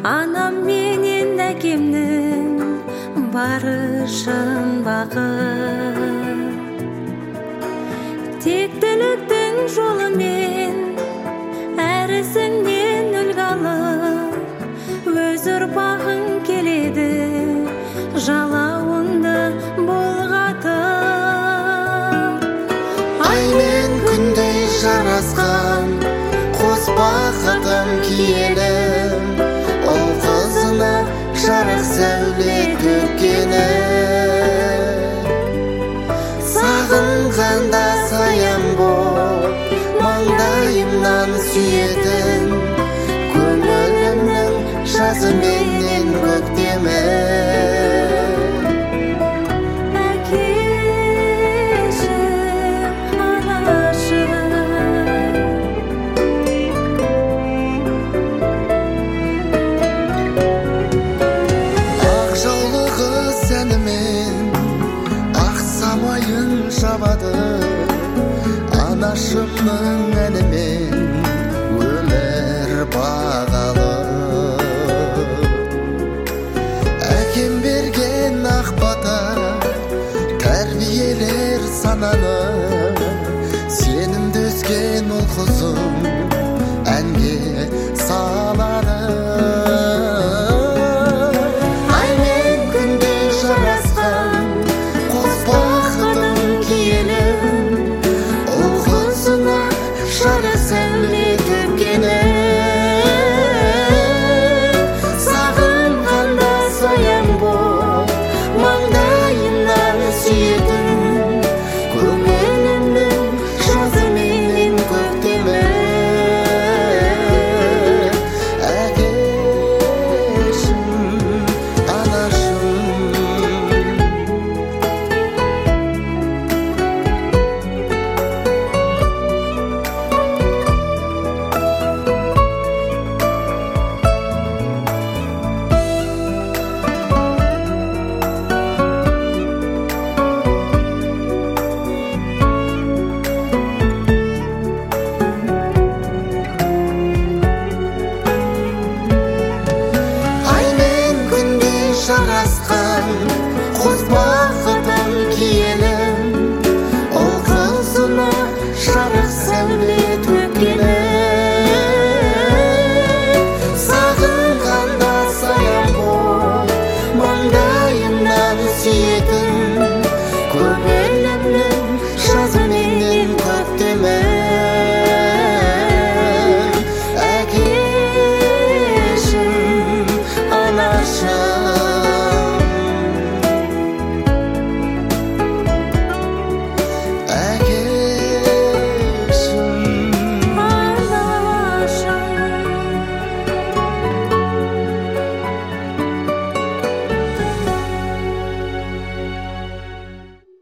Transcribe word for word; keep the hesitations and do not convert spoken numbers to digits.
Анам менен әкемнің барышын бағып, тектіліктің жолымен әр ісіңнен үлгі алып, өз ұрпағың келеді жалауыңды бұлғатып. Ай мен күндей жарасқан қос бақытым киелім, ол қызына жарық сәуле төккені. Сағынғанда саян боп маңдайымнан сүйетін, көңілімнің жазы менен көктемі. Анашымның әнімен өмір бағалы, әкем берген ақ бата тәрбиелер сананы, сенімді өскен ол қызым әнге салады. Ай мен күнде жарасқан қос бақытым киелім, жарық сәуле төккені. Сағынғанда саян боп маңдайымнан сүйетін, көңілімнің жазы менен көктемі. Әкешім, анашым. Жарасқан қос